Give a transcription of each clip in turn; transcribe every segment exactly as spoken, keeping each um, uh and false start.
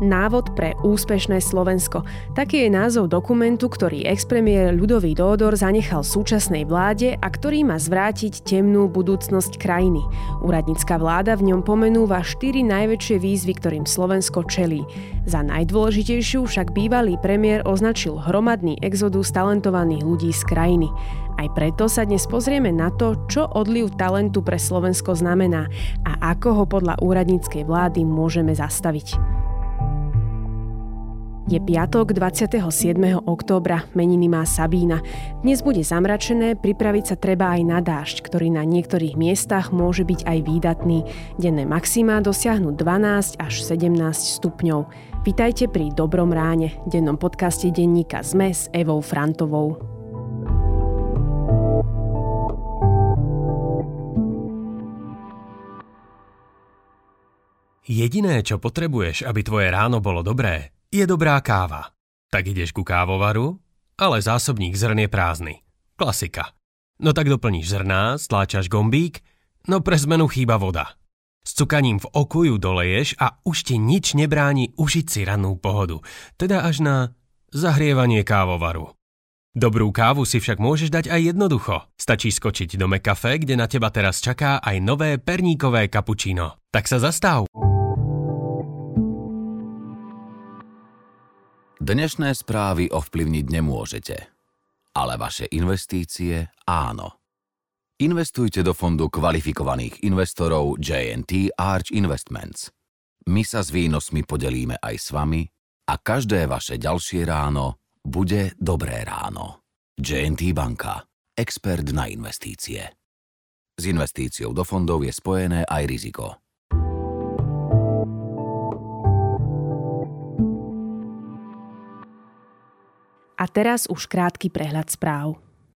Návod pre úspešné Slovensko. Taký je názov dokumentu, ktorý ex-premiér Ľudovít Ódor zanechal súčasnej vláde a ktorý má zvrátiť temnú budúcnosť krajiny. Úradnícka vláda v ňom pomenúva štyri najväčšie výzvy, ktorým Slovensko čelí. Za najdôležitejšiu však bývalý premiér označil hromadný exodus talentovaných ľudí z krajiny. Aj preto sa dnes pozrieme na to, čo odliv talentu pre Slovensko znamená a ako ho podľa úradníckej vlády môžeme zastaviť. Je piatok dvadsiateho siedmeho októbra, meniny má Sabína. Dnes bude zamračené, pripraviť sa treba aj na dážď, ktorý na niektorých miestach môže byť aj výdatný. Denné maximá dosiahnu dvanásť až sedemnásť stupňov. Vitajte pri Dobrom ráne, dennom podcaste denníka es em e s Evou Frantovou. Jediné, čo potrebuješ, aby tvoje ráno bolo dobré, je dobrá káva. Tak ideš ku kávovaru, ale zásobník zrn je prázdny. Klasika. No tak doplníš zrná, stláčaš gombík, no pre zmenu chýba voda. S cukaním v oku ju doleješ a už ti nič nebráni užiť si rannú pohodu, teda až na zahrievanie kávovaru. Dobrú kávu si však môžeš dať aj jednoducho. Stačí skočiť do McCafe, kde na teba teraz čaká aj nové perníkové kapučíno. Tak sa zastav. Dnešné správy ovplyvniť nemôžete, ale vaše investície áno. Investujte do fondu kvalifikovaných investorov jé en té Arch Investments. My sa s výnosmi podelíme aj s vami a každé vaše ďalšie ráno bude dobré ráno. jé en té banka. Expert na investície. S investíciou do fondov je spojené aj riziko. A teraz už krátky prehľad správ.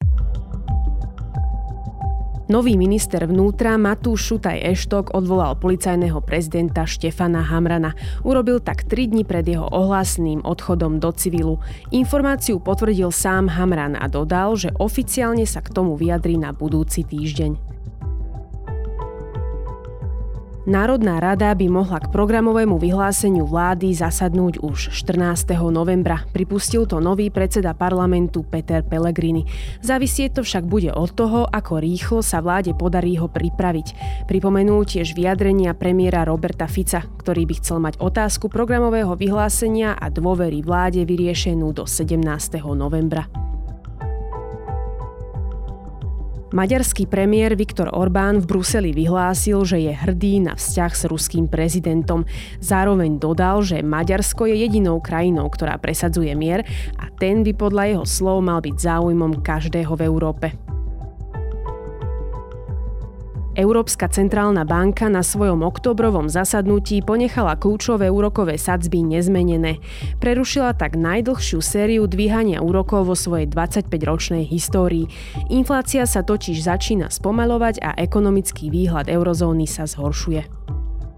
Nový minister vnútra Matúš Šutaj Eštok odvolal policajného prezidenta Štefana Hamrana. Urobil tak tri dni pred jeho ohlásnym odchodom do civilu. Informáciu potvrdil sám Hamran a dodal, že oficiálne sa k tomu vyjadrí na budúci týždeň. Národná rada by mohla k programovému vyhláseniu vlády zasadnúť už štrnásteho novembra. Pripustil to nový predseda parlamentu Peter Pellegrini. Závisieť to však bude od toho, ako rýchlo sa vláde podarí ho pripraviť. Pripomenú tiež vyjadrenia premiéra Roberta Fica, ktorý by chcel mať otázku programového vyhlásenia a dôvery vláde vyriešenú do sedemnásteho novembra. Maďarský premiér Viktor Orbán v Bruseli vyhlásil, že je hrdý na vzťah s ruským prezidentom. Zároveň dodal, že Maďarsko je jedinou krajinou, ktorá presadzuje mier a ten by podľa jeho slov mal byť záujmom každého v Európe. Európska centrálna banka na svojom októbrovom zasadnutí ponechala kľúčové úrokové sadzby nezmenené. Prerušila tak najdlhšiu sériu dvíhania úrokov vo svojej dvadsaťpäťročnej histórii. Inflácia sa totiž začína spomaľovať a ekonomický výhľad eurozóny sa zhoršuje.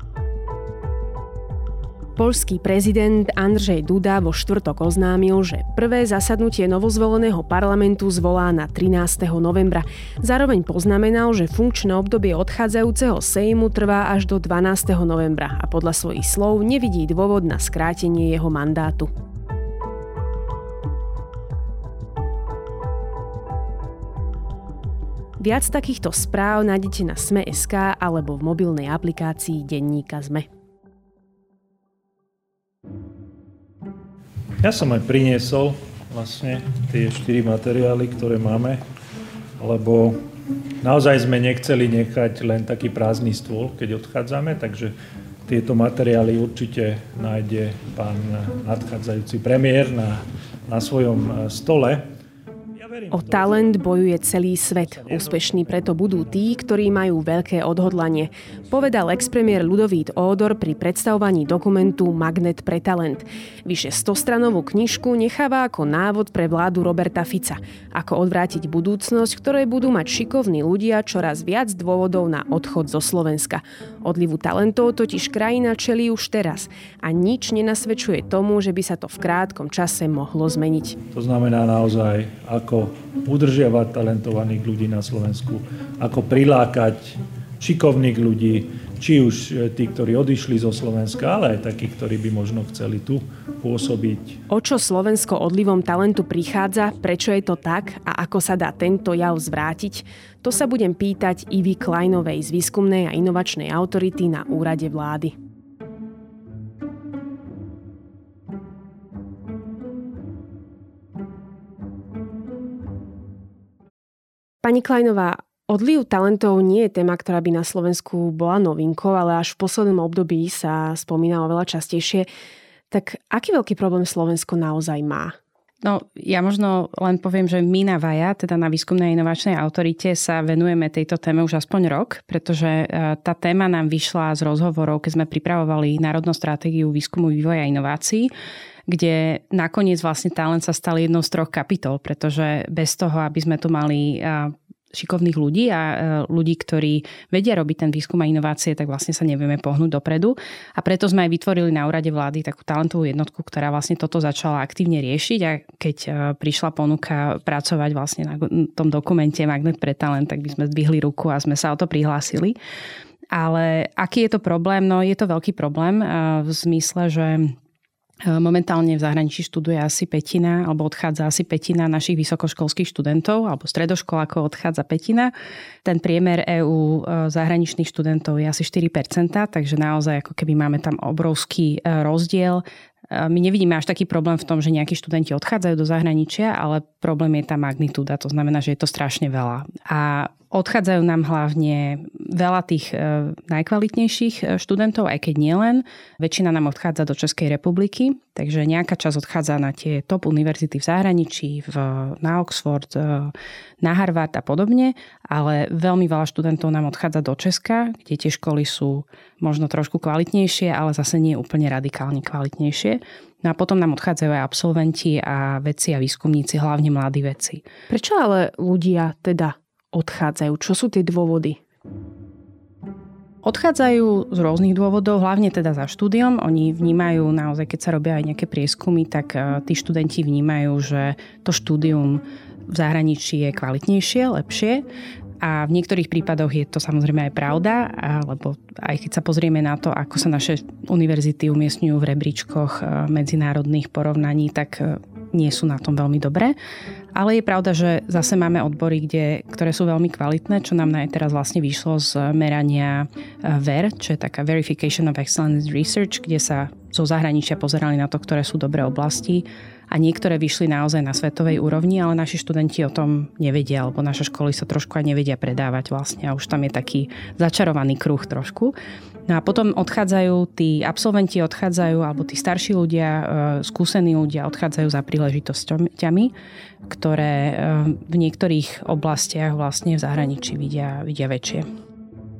Poľský prezident Andrzej Duda vo štvrtok oznámil, že prvé zasadnutie novozvoleného parlamentu zvolá na trinásteho novembra. Zároveň poznamenal, že funkčné obdobie odchádzajúceho Sejmu trvá až do dvanásteho novembra a podľa svojich slov nevidí dôvod na skrátenie jeho mandátu. Viac takýchto správ nájdete na es em e bodka es ká alebo v mobilnej aplikácii denníka es em e. Ja som aj priniesol vlastne tie štyri materiály, ktoré máme, lebo naozaj sme nechceli nechať len taký prázdny stôl, keď odchádzame, takže tieto materiály určite nájde pán nadchádzajúci premiér na, na svojom stole. O talent bojuje celý svet. Úspešní preto budú tí, ktorí majú veľké odhodlanie. Povedal ex-premiér Ľudovít Ódor pri predstavovaní dokumentu Magnet pre talent. Vyše stostranovú knižku necháva ako návod pre vládu Roberta Fica. Ako odvrátiť budúcnosť, ktorej budú mať šikovní ľudia čoraz viac dôvodov na odchod zo Slovenska. Odlivu talentov totiž krajina čelí už teraz a nič nenasvedčuje tomu, že by sa to v krátkom čase mohlo zmeniť. To znamená naozaj, ako udržiavať talentovaných ľudí na Slovensku, ako prilákať šikovných ľudí, či už tí, ktorí odišli zo Slovenska, ale aj takí, ktorí by možno chceli tu pôsobiť. O čo Slovensko odlivom talentu prichádza, prečo je to tak a ako sa dá tento jav zvrátiť, to sa budem pýtať Ivy Kleinovej z Výskumnej a inovačnej autority na úrade vlády. Pani Kleinová, odliv talentov nie je téma, ktorá by na Slovensku bola novinkou, ale až v poslednom období sa spomína oveľa častejšie. Tak aký veľký problém Slovensko naozaj má? No, ja možno len poviem, že my na VAJA, teda na Výskumnej a inovačnej autorite, sa venujeme tejto téme už aspoň rok, pretože tá téma nám vyšla z rozhovorov, keď sme pripravovali národnú stratégiu výskumu, vývoja a inovácií, kde nakoniec vlastne talent sa stal jednou z troch kapitol, pretože bez toho, aby sme tu mali šikovných ľudí a ľudí, ktorí vedia robiť ten výskum a inovácie, tak vlastne sa nevieme pohnúť dopredu. A preto sme aj vytvorili na úrade vlády takú talentovú jednotku, ktorá vlastne toto začala aktívne riešiť a keď prišla ponuka pracovať vlastne na tom dokumente Magnet pre talent, tak by sme zdvihli ruku a sme sa o to prihlásili. Ale aký je to problém? No je to veľký problém v zmysle, že momentálne v zahraničí študuje asi pätina, alebo odchádza asi pätina našich vysokoškolských študentov, alebo stredoškolákov odchádza pätina. Ten priemer é ú zahraničných študentov je asi štyri percentá, takže naozaj ako keby máme tam obrovský rozdiel. My nevidíme až taký problém v tom, že nejakí študenti odchádzajú do zahraničia, ale problém je tá magnitúda, to znamená, že je to strašne veľa. A odchádzajú nám hlavne veľa tých najkvalitnejších študentov, aj keď nielen. Väčšina nám odchádza do Českej republiky, takže nejaká časť odchádza na tie top univerzity v zahraničí, v, na Oxford, na Harvard a podobne, ale veľmi veľa študentov nám odchádza do Česka, kde tie školy sú možno trošku kvalitnejšie, ale zase nie úplne radikálne kvalitnejšie. No a potom nám odchádzajú aj absolventi a vedci a výskumníci, hlavne mladí vedci. Prečo ale ľudia teda odchádzajú? Čo sú tie dôvody? Odchádzajú z rôznych dôvodov, hlavne teda za štúdiom. Oni vnímajú naozaj, keď sa robia aj nejaké prieskumy, tak tí študenti vnímajú, že to štúdium v zahraničí je kvalitnejšie, lepšie. A v niektorých prípadoch je to samozrejme aj pravda, lebo aj keď sa pozrieme na to, ako sa naše univerzity umiestňujú v rebríčkoch medzinárodných porovnaní, tak nie sú na tom veľmi dobré. Ale je pravda, že zase máme odbory, kde, ktoré sú veľmi kvalitné, čo nám aj teraz vlastne vyšlo z merania vé é er, čo je taká Verification of Excellence Research, kde sa zo zahraničia pozerali na to, ktoré sú dobré oblasti. A niektoré vyšli naozaj na svetovej úrovni, ale naši študenti o tom nevedia, alebo naše školy sa trošku aj nevedia predávať vlastne. A už tam je taký začarovaný kruh trošku. No a potom odchádzajú, tí absolventi odchádzajú, alebo tí starší ľudia, skúsení ľudia odchádzajú za príležitosťami, ktoré v niektorých oblastiach vlastne v zahraničí vidia, vidia väčšie.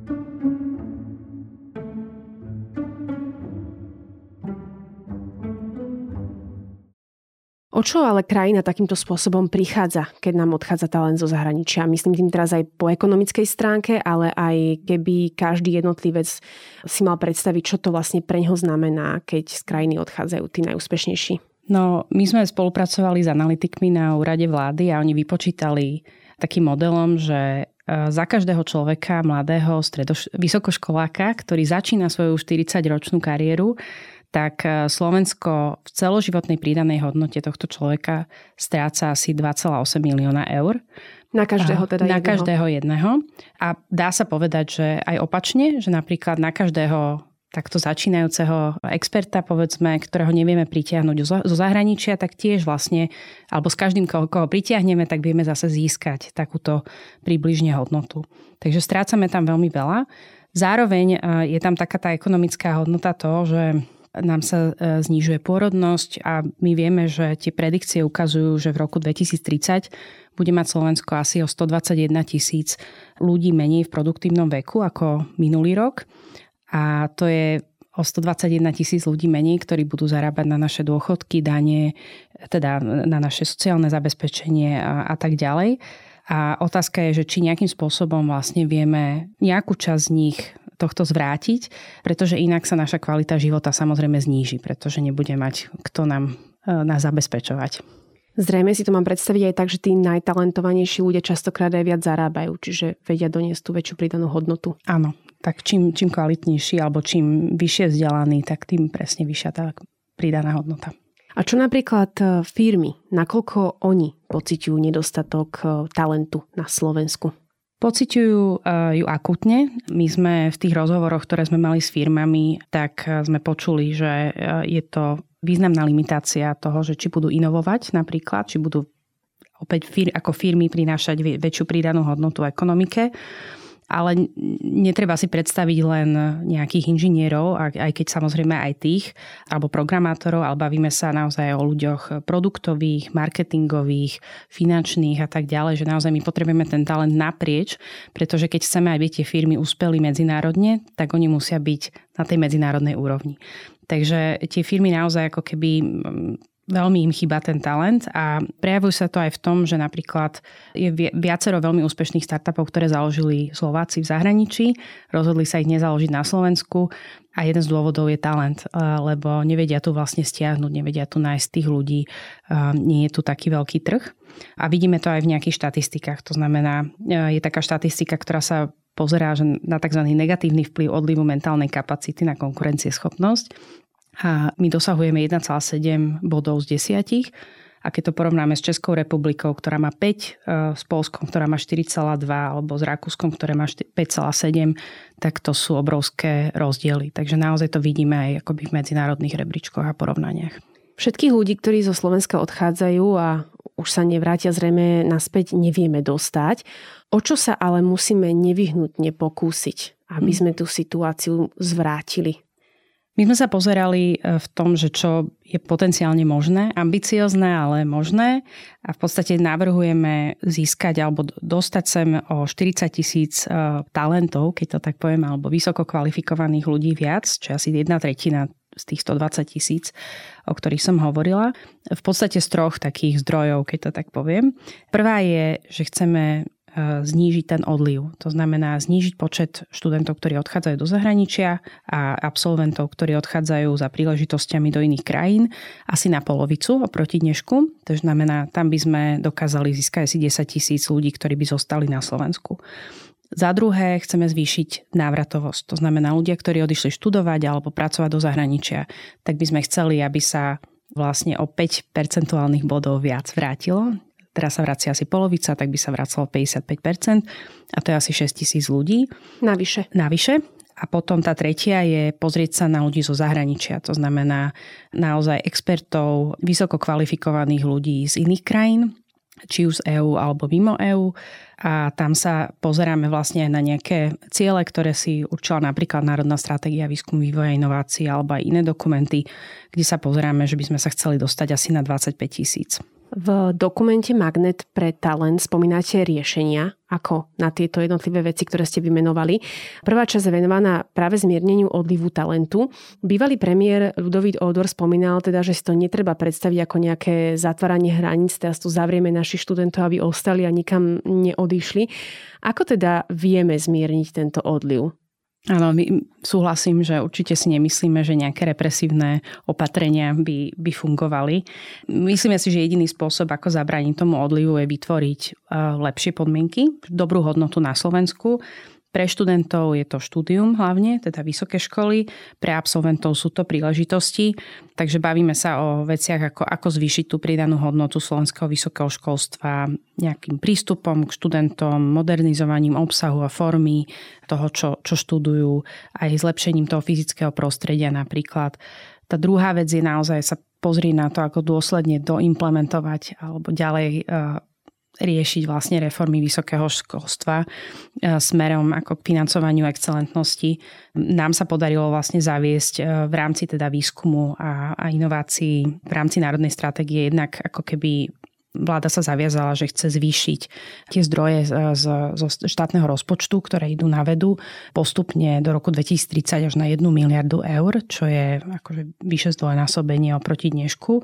O čo ale krajina takýmto spôsobom prichádza, keď nám odchádza talent zo zahraničia? Myslím tým teraz aj po ekonomickej stránke, ale aj keby každý jednotlivec si mal predstaviť, čo to vlastne preňho znamená, keď z krajiny odchádzajú tí najúspešnejší. No, my sme spolupracovali s analytikmi na úrade vlády a oni vypočítali takým modelom, že za každého človeka, mladého stredoš- vysokoškoláka, ktorý začína svoju štyridsaťročnú kariéru, tak Slovensko v celoživotnej prídanej hodnote tohto človeka stráca asi dva celé osem milióna eur. Na každého teda Na jedného. každého jedného. A dá sa povedať, že aj opačne, že napríklad na každého takto začínajúceho experta, povedzme, ktorého nevieme pritiahnuť zo zahraničia, tak tiež vlastne, alebo s každým, koho, koho pritiahneme, tak vieme zase získať takúto približne hodnotu. Takže strácame tam veľmi veľa. Zároveň je tam taká tá ekonomická hodnota toho, že nám sa znižuje pôrodnosť a my vieme, že tie predikcie ukazujú, že v roku dvetisíctridsať bude mať Slovensko asi o stodvadsaťjeden tisíc ľudí menej v produktívnom veku ako minulý rok. A to je o stodvadsaťjeden tisíc ľudí menej, ktorí budú zarábať na naše dôchodky, dane, teda na naše sociálne zabezpečenie a, a tak ďalej. A otázka je, že či nejakým spôsobom vlastne vieme nejakú časť z nich tohto zvrátiť, pretože inak sa naša kvalita života samozrejme zníži, pretože nebude mať kto nám nás zabezpečovať. Zrejme si to mám predstaviť aj tak, že tí najtalentovanejší ľudia častokrát aj viac zarábajú, čiže vedia doniesť tú väčšiu pridanú hodnotu. Áno, tak čím, čím kvalitnejší alebo čím vyššie vzdelaný, tak tým presne vyššia tá pridaná hodnota. A čo napríklad firmy? Nakoľko oni pociťujú nedostatok talentu na Slovensku? Pociťujú ju akútne. My sme v tých rozhovoroch, ktoré sme mali s firmami, tak sme počuli, že je to významná limitácia toho, že či budú inovovať napríklad, či budú opäť fir- ako firmy prinášať väčšiu pridanú hodnotu ekonomike. Ale netreba si predstaviť len nejakých inžinierov, aj keď samozrejme aj tých, alebo programátorov, ale bavíme sa naozaj o ľuďoch produktových, marketingových, finančných a tak ďalej, že naozaj my potrebujeme ten talent naprieč, pretože keď chceme, aby tie firmy uspeli medzinárodne, tak oni musia byť na tej medzinárodnej úrovni. Takže tie firmy naozaj ako keby veľmi im chýba ten talent a prejavujú sa to aj v tom, že napríklad je viacero veľmi úspešných startupov, ktoré založili Slováci v zahraničí, rozhodli sa ich nezaložiť na Slovensku a jeden z dôvodov je talent, lebo nevedia tu vlastne stiahnuť, nevedia tu nájsť tých ľudí, nie je tu taký veľký trh. A vidíme to aj v nejakých štatistikách, to znamená, je taká štatistika, ktorá sa pozerá na tzv. Negatívny vplyv odlivu mentálnej kapacity na konkurencieschopnosť. A my dosahujeme jeden celá sedem bodov z desiatich. A keď to porovnáme s Českou republikou, ktorá má päť, s Poľskom, ktorá má štyri celá dva, alebo s Rakúskom, ktoré má päť celá sedem, tak to sú obrovské rozdiely. Takže naozaj to vidíme aj akoby v medzinárodných rebríčkoch a porovnaniach. Všetkých ľudí, ktorí zo Slovenska odchádzajú a už sa nevrátia zrejme naspäť, nevieme dostať. O čo sa ale musíme nevyhnutne pokúsiť, aby sme tú situáciu zvrátili? My sme sa pozerali v tom, že čo je potenciálne možné, ambiciozne, ale možné. A v podstate navrhujeme získať alebo dostať sem o štyridsať tisíc talentov, keď to tak poviem, alebo vysoko kvalifikovaných ľudí viac, čo je asi jedna tretina z tých stodvadsať tisíc, o ktorých som hovorila. V podstate z troch takých zdrojov, keď to tak poviem. Prvá je, že chceme znížiť ten odliv. To znamená znížiť počet študentov, ktorí odchádzajú do zahraničia a absolventov, ktorí odchádzajú za príležitosťami do iných krajín, asi na polovicu oproti dnešku. To znamená, tam by sme dokázali získať asi desať tisíc ľudí, ktorí by zostali na Slovensku. Za druhé, chceme zvýšiť návratovosť. To znamená, ľudia, ktorí odišli študovať alebo pracovať do zahraničia, tak by sme chceli, aby sa vlastne o päť percentuálnych bodov viac vrátilo. Teraz sa vracia asi polovica, tak by sa vracalo päťdesiatpäť percent a to je asi šesť tisíc ľudí. Navyše. Navyše. A potom tá tretia je pozrieť sa na ľudí zo zahraničia. To znamená naozaj expertov, vysoko kvalifikovaných ľudí z iných krajín, či už z EÚ alebo mimo EÚ. A tam sa pozeráme vlastne na nejaké ciele, ktoré si určila napríklad Národná stratégia výskumu, vývoja, inovácií alebo aj iné dokumenty, kde sa pozeráme, že by sme sa chceli dostať asi na dvadsaťpäť tisíc. V dokumente Magnet pre talent spomínate riešenia, ako na tieto jednotlivé veci, ktoré ste vymenovali. Prvá časť je venovaná práve zmierneniu odlivu talentu. Bývalý premiér Ľudovít Ódor spomínal teda, že si to netreba predstaviť ako nejaké zatváranie hraníc, teraz tu zavrieme našich študentov, aby ostali a nikam neodišli. Ako teda vieme zmierniť tento odliv? Áno, my súhlasím, že určite si nemyslíme, že nejaké represívne opatrenia by, by fungovali. Myslíme si, že jediný spôsob, ako zabrániť tomu odlivu, je vytvoriť lepšie podmienky, dobrú hodnotu na Slovensku. Pre študentov je to štúdium hlavne, teda vysoké školy. Pre absolventov sú to príležitosti. Takže bavíme sa o veciach, ako, ako zvýšiť tú pridanú hodnotu slovenského vysokého školstva nejakým prístupom k študentom, modernizovaním obsahu a formy toho, čo, čo študujú, aj zlepšením toho fyzického prostredia napríklad. Tá druhá vec je naozaj sa pozrieť na to, ako dôsledne doimplementovať alebo ďalej riešiť vlastne reformy vysokého školstva smerom ako k financovaniu excelentnosti. Nám sa podarilo vlastne zaviesť v rámci teda výskumu a, a inovácií v rámci národnej stratégie jednak ako keby vláda sa zaviazala, že chce zvýšiť tie zdroje z, zo štátneho rozpočtu, ktoré idú na vedu postupne do roku dvetisíctridsať až na jednu miliardu eur, čo je akože vyše zdvojnásobenie oproti dnešku.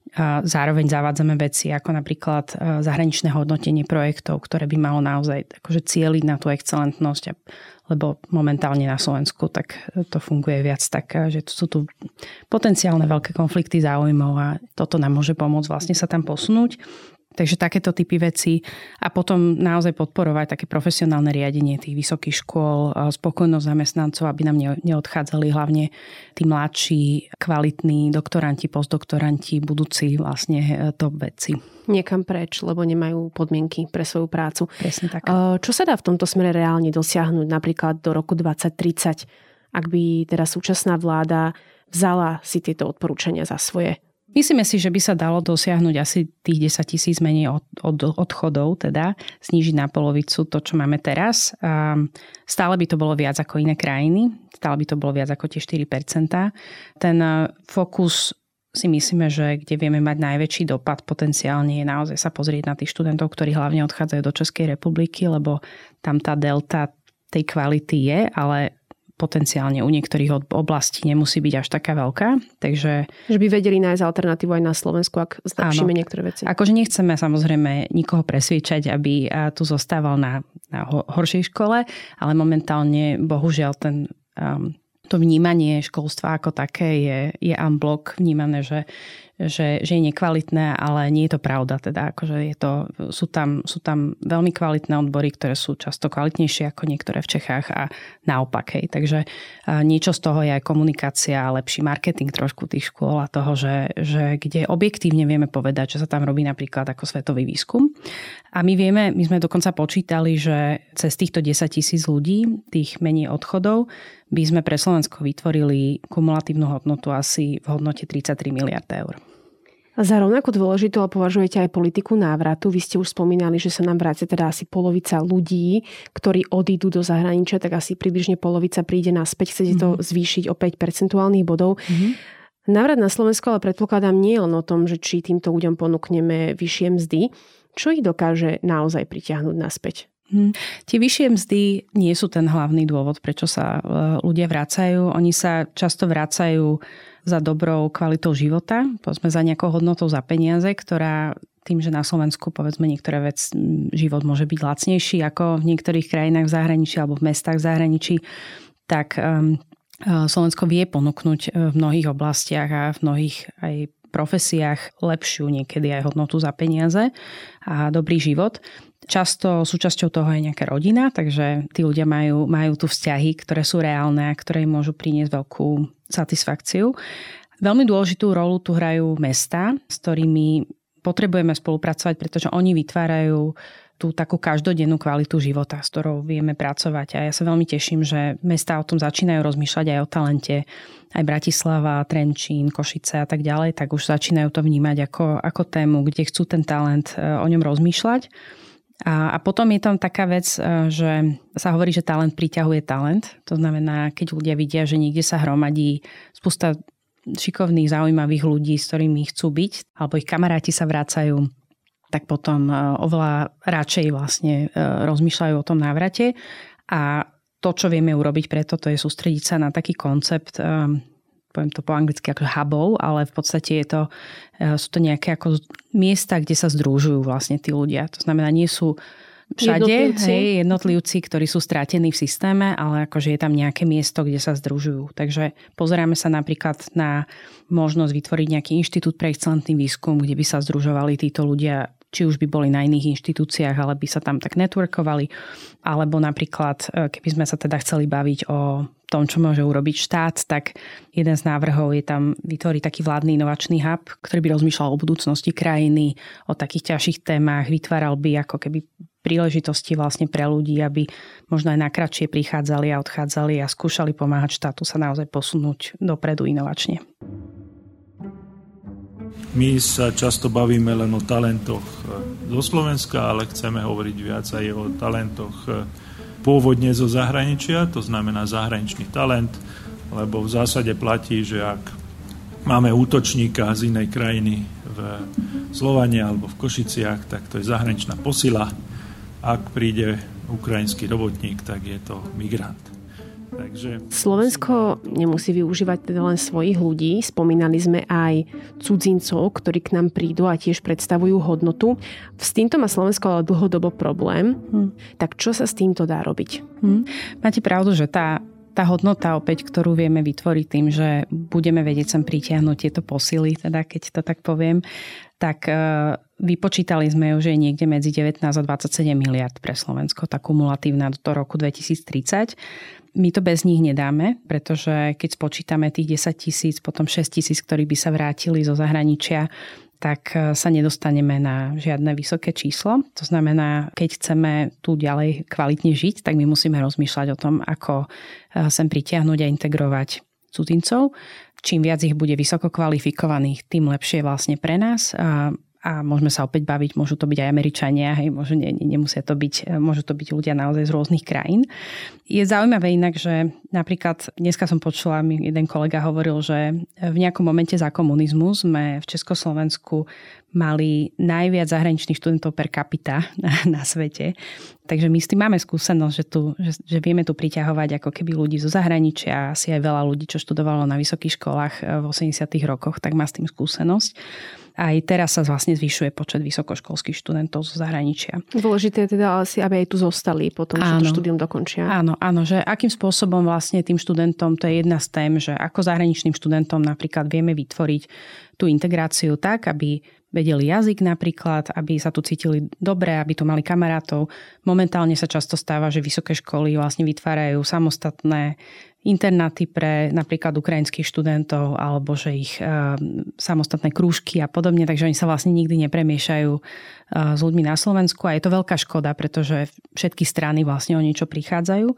Zároveň zavádzame veci ako napríklad zahraničné hodnotenie projektov, ktoré by malo naozaj akože cieliť na tú excelentnosť, lebo momentálne na Slovensku tak to funguje viac tak, že sú tu potenciálne veľké konflikty záujmov a toto nám môže pomôcť vlastne sa tam posunúť. Takže takéto typy veci a potom naozaj podporovať také profesionálne riadenie tých vysokých škôl, spokojnosť zamestnancov, aby nám neodchádzali hlavne tí mladší, kvalitní doktoranti, postdoktoranti, budúci vlastne top vedci. Niekam preč, lebo nemajú podmienky pre svoju prácu. Presne tak. Čo sa dá v tomto smere reálne dosiahnuť napríklad do roku dvadsať tridsať, ak by teda súčasná vláda vzala si tieto odporúčania za svoje? Myslíme si, že by sa dalo dosiahnuť asi tých desať tisíc menej od, od, odchodov, teda znížiť na polovicu to, čo máme teraz. A stále by to bolo viac ako iné krajiny, stále by to bolo viac ako tie štyri percentá. Ten fokus si myslíme, že kde vieme mať najväčší dopad potenciálne je naozaj sa pozrieť na tých študentov, ktorí hlavne odchádzajú do Českej republiky, lebo tam tá delta tej kvality je, ale potenciálne u niektorých oblastí nemusí byť až taká veľká. Takže že by vedeli nájsť alternatívu aj na Slovensku, ak zlepšíme áno. niektoré veci. Akože nechceme samozrejme nikoho presviečať, aby tu zostával na, na horšej škole, ale momentálne bohužiaľ ten, um, to vnímanie školstva ako také je, je unblock vnímané, že Že, že je nekvalitné, ale nie je to pravda. Teda, akože je to, sú, tam, sú tam veľmi kvalitné odbory, ktoré sú často kvalitnejšie ako niektoré v Čechách a naopak. Hej. Takže niečo z toho je aj komunikácia, lepší marketing trošku tých škôl a toho, že, že kde objektívne vieme povedať, že sa tam robí napríklad ako svetový výskum. A my vieme, my sme dokonca počítali, že cez týchto desať tisíc ľudí, tých menej odchodov, by sme pre Slovensko vytvorili kumulatívnu hodnotu asi v hodnote tridsaťtri miliárd eur. Za rovnako dôležitú považujete aj politiku návratu. Vy ste už spomínali, že sa nám vrácia teda asi polovica ľudí, ktorí odídu do zahraničia, tak asi približne polovica príde naspäť. Chcete to mm-hmm. zvýšiť o päť percentuálnych bodov. Mm-hmm. Návrat na Slovensko, ale predpokladám nie len o tom, že či týmto ľuďom ponúkneme vyššie mzdy. Čo ich dokáže naozaj pritiahnuť naspäť? Hmm. Tie vyššie mzdy nie sú ten hlavný dôvod, prečo sa ľudia vracajú. Oni sa často vracajú za dobrou kvalitou života, povedzme za nejakou hodnotou za peniaze, ktorá tým, že na Slovensku povedzme niektoré vec, život môže byť lacnejší ako v niektorých krajinách v zahraničí alebo v mestách v zahraničí, tak um, Slovensko vie ponúknuť v mnohých oblastiach a v mnohých aj profesiách lepšiu niekedy aj hodnotu za peniaze a dobrý život. Často súčasťou toho je nejaká rodina, takže tí ľudia majú, majú tu vzťahy, ktoré sú reálne a ktoré im môžu priniesť veľkú satisfakciu. Veľmi dôležitú rolu tu hrajú mestá, s ktorými potrebujeme spolupracovať, pretože oni vytvárajú tú takú každodennú kvalitu života, s ktorou vieme pracovať. A ja sa veľmi teším, že mestá o tom začínajú rozmýšľať aj o talente. Aj Bratislava, Trenčín, Košice a tak ďalej, tak už začínajú to vnímať ako, ako tému, kde chcú ten talent o ňom rozmýšľať. A, a potom je tam taká vec, že sa hovorí, že talent priťahuje talent. To znamená, keď ľudia vidia, že niekde sa hromadí spústa šikovných, zaujímavých ľudí, s ktorými chcú byť, alebo ich kamaráti sa vracajú, tak potom oveľa radšej vlastne rozmýšľajú o tom návrate. A to, čo vieme urobiť preto, to je sústrediť sa na taký koncept, poviem to po anglicky ako hubov, ale v podstate je to, sú to nejaké ako miesta, kde sa združujú vlastne tí ľudia. To znamená, nie sú všade jednotlivci, hej, jednotlivci ktorí sú strátení v systéme, ale akože je tam nejaké miesto, kde sa združujú. Takže pozeráme sa napríklad na možnosť vytvoriť nejaký inštitút pre excelentný výskum, kde by sa združovali títo ľudia, či už by boli na iných inštitúciách, ale by sa tam tak networkovali. Alebo napríklad, keby sme sa teda chceli baviť o tom, čo môže urobiť štát, tak jeden z návrhov je tam vytvoriť taký vládny inovačný hub, ktorý by rozmýšľal o budúcnosti krajiny, o takých ťažších témach, vytváral by ako keby príležitosti vlastne pre ľudí, aby možno aj na kratšie prichádzali a odchádzali a skúšali pomáhať štátu sa naozaj posunúť dopredu inovačne. My sa často bavíme len o talentoch zo Slovenska, ale chceme hovoriť viac aj o talentoch pôvodne zo zahraničia, to znamená zahraničný talent, lebo v zásade platí, že ak máme útočníka z inej krajiny v Slovane alebo v Košiciach, tak to je zahraničná posila. Ak príde ukrajinský robotník, tak je to migrant. Takže... Slovensko nemusí využívať teda len svojich ľudí. Spomínali sme aj cudzincov, ktorí k nám prídu a tiež predstavujú hodnotu. S týmto má Slovensko ale dlhodobo problém. Hm. Tak čo sa s týmto dá robiť? Hm. Máte pravdu, že tá, tá hodnota opäť, ktorú vieme vytvoriť tým, že budeme vedieť sem pritiahnuť tieto posily, teda keď to tak poviem, tak vypočítali sme ju, že je niekde medzi devätnásť a dvadsaťsedem miliard pre Slovensko, tá kumulatívna do roku dvetisíctridsať. My to bez nich nedáme, pretože keď spočítame tých desať tisíc, potom šesť tisíc, ktorí by sa vrátili zo zahraničia, tak sa nedostaneme na žiadne vysoké číslo. To znamená, keď chceme tu ďalej kvalitne žiť, tak my musíme rozmýšľať o tom, ako sem pritiahnuť a integrovať cudzincov. Čím viac ich bude vysoko kvalifikovaných, tým lepšie vlastne pre nás. A, a môžeme sa opäť baviť, môžu to byť aj Američania, hej, môžu, ne, nemusia to byť, môžu to byť ľudia naozaj z rôznych krajín. Je zaujímavé inak, že napríklad dneska som počula, mi jeden kolega hovoril, že v nejakom momente za komunizmu sme v Československu mali najviac zahraničných študentov per capita na, na svete. Takže my s tým máme skúsenosť, že, tu, že, že vieme tu priťahovať ako keby ľudí zo zahraničia. Asi aj veľa ľudí, čo študovalo na vysokých školách v osemdesiatych rokoch, tak má s tým skúsenosť. Aj teraz sa vlastne zvyšuje počet vysokoškolských študentov zo zahraničia. Dôležité je teda asi, aby aj tu zostali potom, čo to štúdium dokončia. Áno, áno, že akým spôsobom vlastne tým študentom, to je jedna z tém, že ako zahraničným študentom napríklad vieme vytvoriť tú integráciu tak, aby vedeli jazyk napríklad, aby sa tu cítili dobre, aby tu mali kamarátov. Momentálne sa často stáva, že vysoké školy vlastne vytvárajú samostatné internáty pre napríklad ukrajinských študentov alebo že ich e, samostatné krúžky a podobne, takže oni sa vlastne nikdy nepremiešajú e, s ľuďmi na Slovensku a je to veľká škoda, pretože všetky strany vlastne o niečo prichádzajú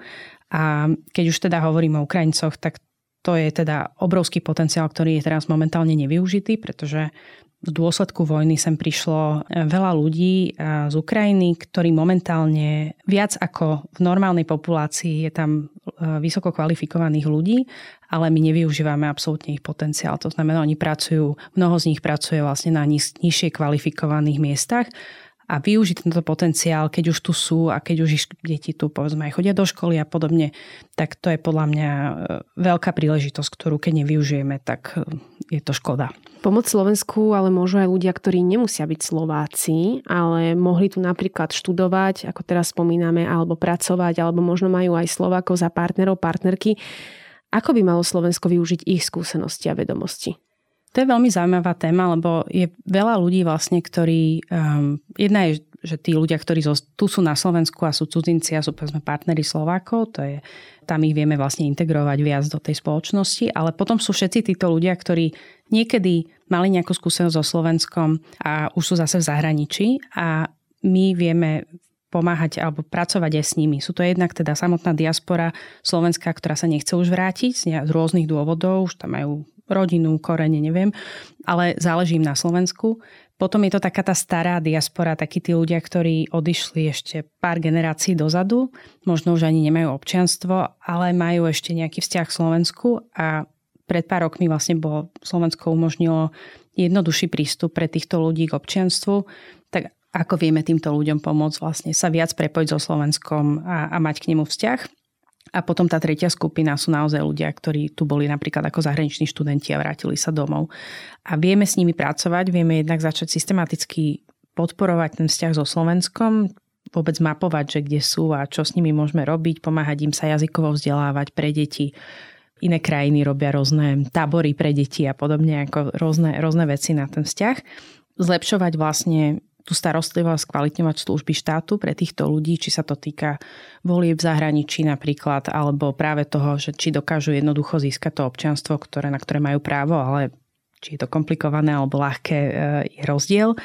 a keď už teda hovorím o Ukrajincoch, tak to je teda obrovský potenciál, ktorý je teraz momentálne nevyužitý, pretože v dôsledku vojny sem prišlo veľa ľudí z Ukrajiny, ktorí momentálne viac ako v normálnej populácii je tam vysoko kvalifikovaných ľudí, ale my nevyužívame absolútne ich potenciál. To znamená, oni pracujú, mnoho z nich pracuje vlastne na niž, nižšie kvalifikovaných miestach a využiť tento potenciál, keď už tu sú a keď už ich deti tu povedzme aj chodia do školy a podobne, tak to je podľa mňa veľká príležitosť, ktorú keď nevyužijeme, tak je to škoda. Pomôcť Slovensku ale môžu aj ľudia, ktorí nemusia byť Slováci, ale mohli tu napríklad študovať, ako teraz spomíname, alebo pracovať, alebo možno majú aj Slovákov za partnerov, partnerky. Ako by malo Slovensko využiť ich skúsenosti a vedomosti? To je veľmi zaujímavá téma, lebo je veľa ľudí vlastne, ktorí... Um, jedna je, že tí ľudia, ktorí tu sú na Slovensku a sú cudzinci a sú povedzme partneri Slovákov, to je, tam ich vieme vlastne integrovať viac do tej spoločnosti, ale potom sú všetci títo ľudia, ktorí niekedy mali nejakú skúsenosť so Slovenskom a už sú zase v zahraničí a my vieme pomáhať alebo pracovať aj s nimi. Sú to jednak teda samotná diaspora slovenská, ktorá sa nechce už vrátiť z rôznych dôvodov, už tam majú rodinu, korene, neviem, ale záleží im na Slovensku. Potom je to taká tá stará diaspora, takí tí ľudia, ktorí odišli ešte pár generácií dozadu, možno už ani nemajú občianstvo, ale majú ešte nejaký vzťah k Slovensku a pred pár rokmi vlastne bolo Slovensko umožnilo jednoduchší prístup pre týchto ľudí k občianstvu, tak ako vieme týmto ľuďom pomôcť vlastne sa viac prepojiť so Slovenskom a, a mať k nemu vzťah. A potom tá tretia skupina sú naozaj ľudia, ktorí tu boli napríklad ako zahraniční študenti a vrátili sa domov. A vieme s nimi pracovať, vieme jednak začať systematicky podporovať ten vzťah so Slovenskom, vôbec mapovať, že kde sú a čo s nimi môžeme robiť, pomáhať im sa jazykovo vzdelávať pre deti. Iné krajiny robia rôzne tábory pre deti a podobne, ako rôzne, rôzne veci na ten vzťah. Zlepšovať vlastne tú starostlivosť, kvalitňovať služby štátu pre týchto ľudí, či sa to týka volieb v zahraničí napríklad, alebo práve toho, že či dokážu jednoducho získať to občianstvo, ktoré, na ktoré majú právo, ale či je to komplikované alebo ľahké, je rozdiel.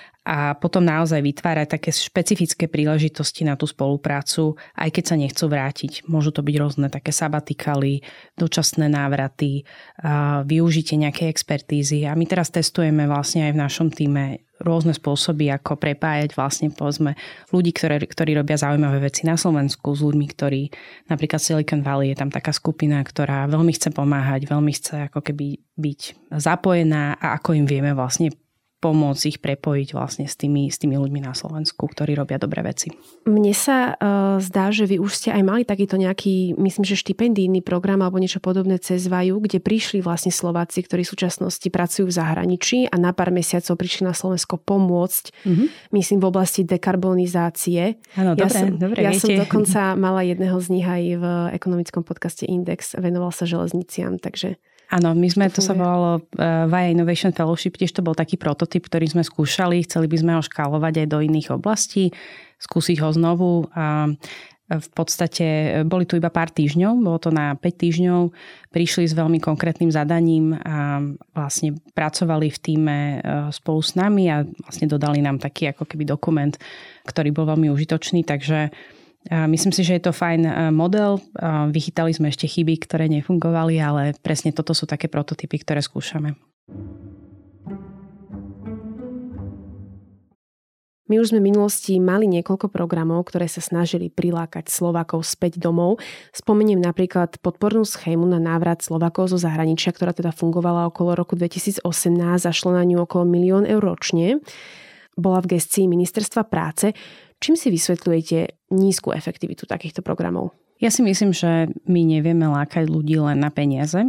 A potom naozaj vytvárať také špecifické príležitosti na tú spoluprácu, aj keď sa nechcú vrátiť. Môžu to byť rôzne také sabatikály, dočasné návraty, využitie nejakej expertízy. A my teraz testujeme vlastne aj v našom týme rôzne spôsoby, ako prepájať vlastne povedzme ľudí, ktorí, ktorí robia zaujímavé veci na Slovensku s ľuďmi, ktorí napríklad Silicon Valley je tam taká skupina, ktorá veľmi chce pomáhať, veľmi chce ako keby byť zapojená a ako im vieme vlastne pomôcť ich prepojiť vlastne s tými, s tými ľuďmi na Slovensku, ktorí robia dobré veci. Mne sa uh, zdá, že vy už ste aj mali takýto nejaký, myslím, že štipendijný program alebo niečo podobné cez Vaju, kde prišli vlastne Slováci, ktorí v súčasnosti pracujú v zahraničí a na pár mesiacov prišli na Slovensko pomôcť, mm-hmm. myslím, v oblasti dekarbonizácie. Áno, dobre, ja som, dobre, ja som dokonca mala jedného z nich aj v ekonomickom podcaste Index, venoval sa železniciam, takže Áno, my sme, to, to sa volalo Vaja Innovation Fellowship, tiež to bol taký prototyp, ktorý sme skúšali, chceli by sme ho škálovať aj do iných oblastí, skúsiť ho znovu a v podstate boli tu iba pár týždňov, bolo to na päť týždňov, prišli s veľmi konkrétnym zadaním a vlastne pracovali v tíme spolu s nami a vlastne dodali nám taký ako keby dokument, ktorý bol veľmi užitočný, takže myslím si, že je to fajn model. Vychytali sme ešte chyby, ktoré nefungovali, ale presne toto sú také prototypy, ktoré skúšame. My už sme v minulosti mali niekoľko programov, ktoré sa snažili prilákať Slovákov späť domov. Spomeniem napríklad podpornú schému na návrat Slovákov zo zahraničia, ktorá teda fungovala okolo roku dvetisícosemnásť a šlo na ňu okolo milión eur ročne. Bola v gestii Ministerstva práce. Čím si vysvetľujete nízku efektivitu takýchto programov? Ja si myslím, že my nevieme lákať ľudí len na peniaze.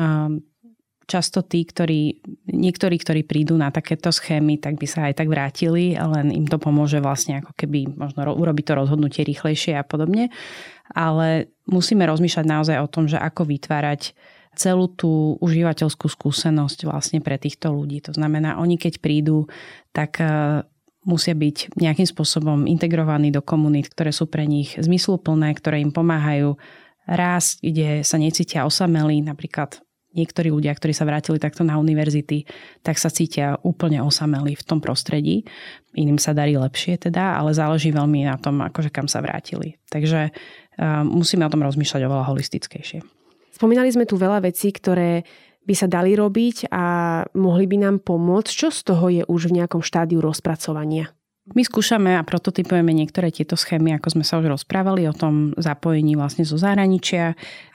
Často tí, ktorí, niektorí, ktorí prídu na takéto schémy, tak by sa aj tak vrátili, len im to pomôže vlastne ako keby možno urobiť to rozhodnutie rýchlejšie a podobne. Ale musíme rozmýšľať naozaj o tom, že ako vytvárať celú tú užívateľskú skúsenosť vlastne pre týchto ľudí. To znamená, oni keď prídu, tak musia byť nejakým spôsobom integrovaní do komunít, ktoré sú pre nich zmysluplné, ktoré im pomáhajú rásť, kde sa necítia osamelí. Napríklad niektorí ľudia, ktorí sa vrátili takto na univerzity, tak sa cítia úplne osamelí v tom prostredí. Iným sa darí lepšie teda, ale záleží veľmi na tom, akože kam sa vrátili. Takže uh, musíme o tom rozmýšľať oveľa holistickejšie. Spomínali sme tu veľa vecí, ktoré by sa dali robiť a mohli by nám pomôcť. Čo z toho je už v nejakom štádiu rozpracovania? My skúšame a prototypujeme niektoré tieto schémy, ako sme sa už rozprávali o tom zapojení vlastne zo zahraničia,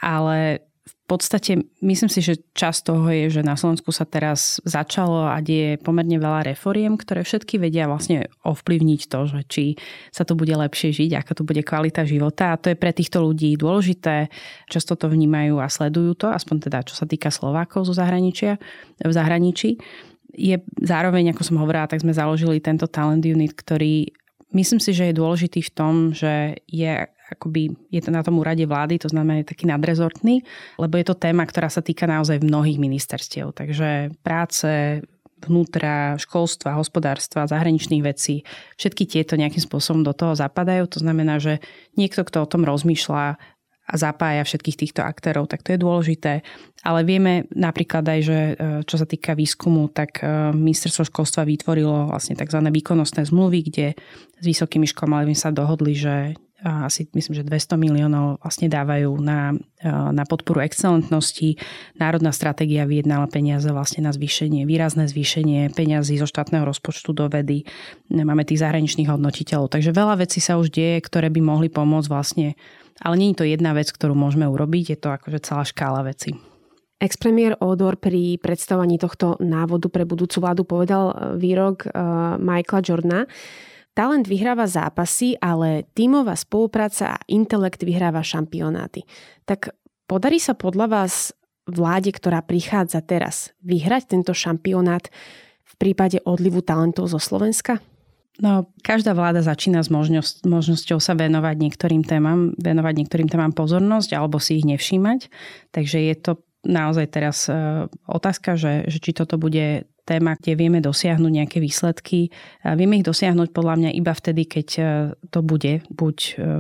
ale v podstate myslím si, že časť toho je, že na Slovensku sa teraz začalo a deje pomerne veľa reforiem, ktoré všetky vedia vlastne ovplyvniť to, že či sa tu bude lepšie žiť, aká tu bude kvalita života. A to je pre týchto ľudí dôležité. Často to vnímajú a sledujú to, aspoň teda čo sa týka Slovákov zo zahraničia, v zahraničí. Je zároveň, ako som hovorila, tak sme založili tento talent unit, ktorý myslím si, že je dôležitý v tom, že je akoby je to na tom úrade vlády, to znamená je taký nadrezortný, lebo je to téma, ktorá sa týka naozaj mnohých ministerstiev. Takže práce, vnútra, školstva, hospodárstva, zahraničných vecí, všetky tieto nejakým spôsobom do toho zapadajú. To znamená, že niekto, kto o tom rozmýšľa a zapája všetkých týchto aktérov, tak to je dôležité. Ale vieme napríklad aj, že čo sa týka výskumu, tak ministerstvo školstva vytvorilo vlastne tzv. Výkonnostné zmluvy, kde s vysokými školami sa dohodli, že asi myslím, že dvesto miliónov vlastne dávajú na, na podporu excelentnosti. Národná stratégia vyjednala peniaze vlastne na zvýšenie, výrazné zvýšenie peňazí zo štátneho rozpočtu do vedy. Máme tých zahraničných hodnotiteľov. Takže veľa vecí sa už deje, ktoré by mohli pomôcť vlastne. Ale nie je to jedna vec, ktorú môžeme urobiť. Je to akože celá škála vecí. Ex-premiér Ódor pri predstavovaní tohto návodu pre budúcu vládu povedal výrok uh, Michaela Jordana: talent vyhráva zápasy, ale tímová spolupráca a intelekt vyhráva šampionáty. Tak podarí sa podľa vás vláde, ktorá prichádza teraz, vyhrať tento šampionát v prípade odlivu talentov zo Slovenska? No, každá vláda začína s možnosť, možnosťou sa venovať niektorým témam, venovať niektorým témam pozornosť alebo si ich nevšímať. Takže je to naozaj teraz e, otázka, že, že či toto bude téma, kde vieme dosiahnuť nejaké výsledky. Vieme ich dosiahnuť podľa mňa iba vtedy, keď to bude buď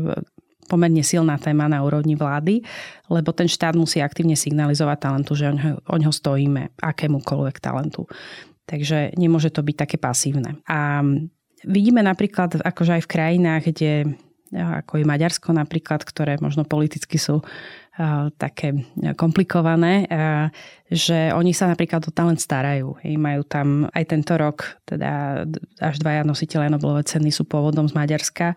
pomerne silná téma na úrovni vlády, lebo ten štát musí aktívne signalizovať talentu, že o ňo stojíme, akémukoľvek talentu. Takže nemôže to byť také pasívne. A vidíme napríklad akože aj v krajinách, kde ako je Maďarsko napríklad, ktoré možno politicky sú také komplikované, že oni sa napríklad o talent starajú. Majú tam aj tento rok, teda až dvaja nositeľia Nobelovej ceny sú pôvodom z Maďarska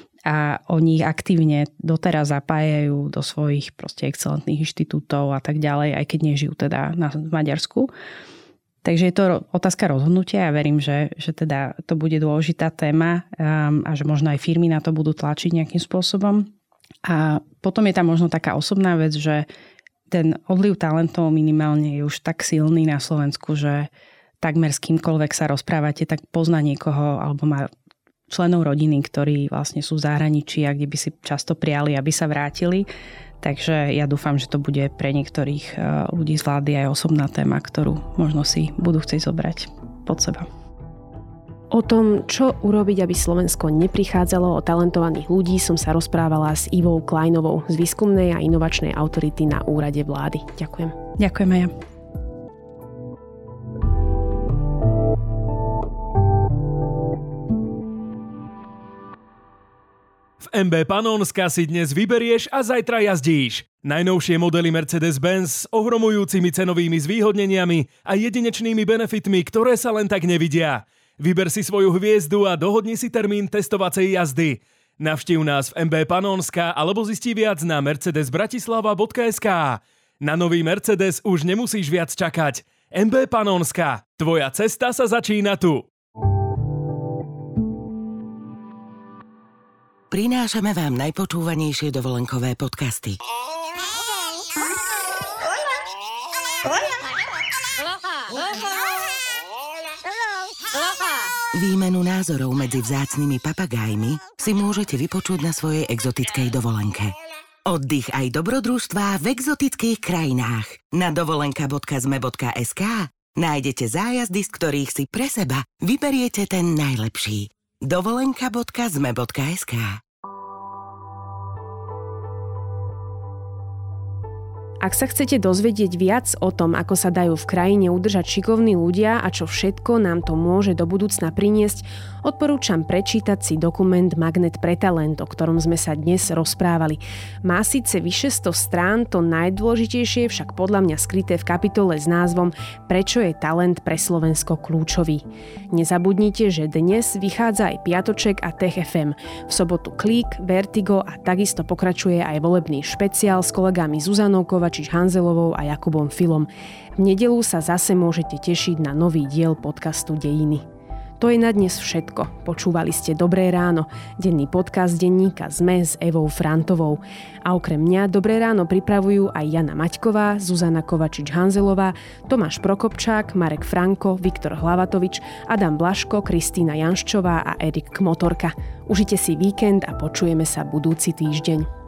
a oni ich aktívne doteraz zapájajú do svojich proste excelentných inštitútov a tak ďalej, aj keď nežijú teda na, v Maďarsku. Takže je to otázka rozhodnutia a ja verím, že, že teda to bude dôležitá téma a že možno aj firmy na to budú tlačiť nejakým spôsobom. A potom je tam možno taká osobná vec, že ten odliv talentov minimálne je už tak silný na Slovensku, že takmer s kýmkoľvek sa rozprávate, tak pozná niekoho alebo má členov rodiny, ktorí vlastne sú v zahraničí a kde by si často prijali, aby sa vrátili. Takže ja dúfam, že to bude pre niektorých ľudí z vlády aj osobná téma, ktorú možno si budú chcieť zobrať pod seba. O tom, čo urobiť, aby Slovensko neprichádzalo o talentovaných ľudí, som sa rozprávala s Ivou Kleinovou z Výskumnej a inovačnej autority na úrade vlády. Ďakujem. Ďakujem aj ja. V em bé Panónska si dnes vyberieš a zajtra jazdíš. Najnovšie modely Mercedes-Benz s ohromujúcimi cenovými zvýhodneniami a jedinečnými benefitmi, ktoré sa len tak nevidia. Vyber si svoju hviezdu a dohodni si termín testovacej jazdy. Navštív nás v em bé Panónska alebo zistí viac na mercedes bratislava bodka es ká. Na nový Mercedes už nemusíš viac čakať. em bé Panónska. Tvoja cesta sa začína tu. Prinášame vám najpočúvanejšie dovolenkové podcasty. Výmenu názorov medzi vzácnymi papagájmi si môžete vypočuť na svojej exotickej dovolenke. Oddych aj dobrodružstvá v exotických krajinách. Na dovolenka bodka zme bodka es ká nájdete zájazdy, z ktorých si pre seba vyberiete ten najlepší. dovolenka bodka zme bodka es ká. Ak sa chcete dozvedieť viac o tom, ako sa dajú v krajine udržať šikovní ľudia a čo všetko nám to môže do budúcna priniesť, odporúčam prečítať si dokument Magnet pre talent, o ktorom sme sa dnes rozprávali. Má síce vyše sto strán, to najdôležitejšie však podľa mňa skryté v kapitole s názvom Prečo je talent pre Slovensko kľúčový. Nezabudnite, že dnes vychádza aj Piatoček a Tech ef em. V sobotu Klík, Vertigo a takisto pokračuje aj volebný špeciál s kolegami Zuzanou Kovačič-Hanzelovou a Jakubom Filom. V nedeľu sa zase môžete tešiť na nový diel podcastu Dejiny. To je na dnes všetko. Počúvali ste Dobré ráno, denný podcast denníka SME s Evou Frantovou. A okrem mňa Dobré ráno pripravujú aj Jana Maťková, Zuzana Kovačič-Hanzelová, Tomáš Prokopčák, Marek Franko, Viktor Hlavatovič, Adam Blaško, Kristína Janščová a Erik Kmotorka. Užite si víkend a počujeme sa budúci týždeň.